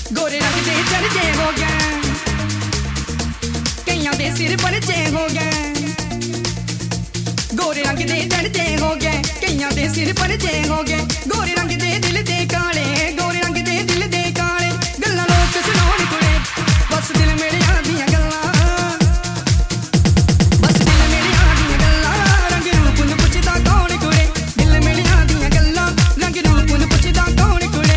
गोरे रंग दे चर्चे हो गए, कईयां दे सिर परचे हो गए। गोरे रंग दे चर्चे हो गए, कईयां दे सिर परचे हो गए। गोरे रंग दे दिल दे काले, गोरे रंग दे दिल दे काले। गल्लां लोक सुनाउण कुड़े, बस दिल मेरेयां दियां गल्लां, बस दिल मेरेयां दियां गल्लां। रंग रूप नूं पुछदा कौन कुड़े, दिल मेरेयां दियां गल्लां। रंग रूप नूं पुछदा कौन कुड़े।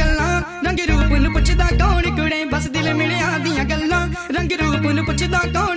रंग रूप नूं पुछदा कौन